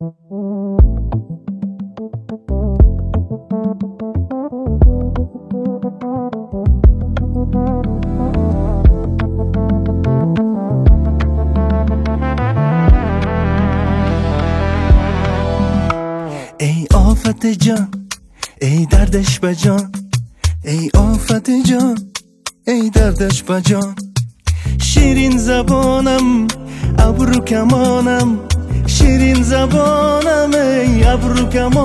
ای آفت جان، ای دردش بجان، ای آفت جان، ای دردش بجان. شیرین زبانم ابرو کمانم، شیرین زبانم ای ابرو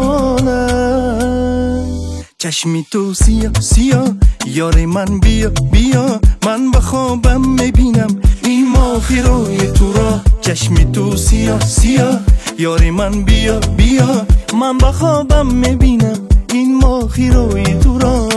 کمانم. چشمی تو سیاه سیاه یار من، بیا بیا من به خوابم میبینم این ماهی روی تو را. چشمی تو سیاه سیاه یار من، بیا بیا من به خوابم میبینم این ماهی روی تو را.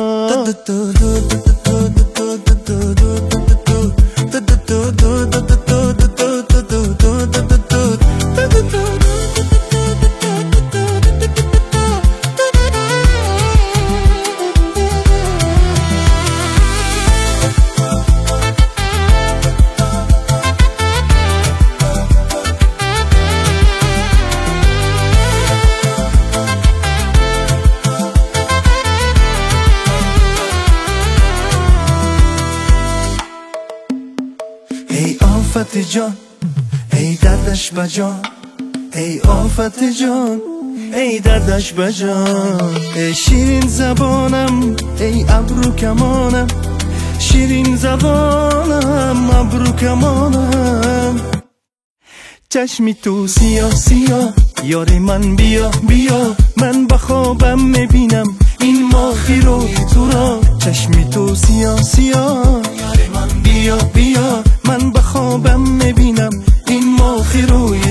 ای آفت جان، ای دردش بجان، ای آفت جان، ای دردش بجان. ای شیرین زبانم ای ابرو کمانم، شیرین زبانم ابرو کمانم. چشمی تو سیاه سیاه یار من، بیا بیا من به خوابم میبینم این ماهی رو تو را. چشمی تو سیاه سیاه بیا بیا من به خوابم میبینم این ماهی روی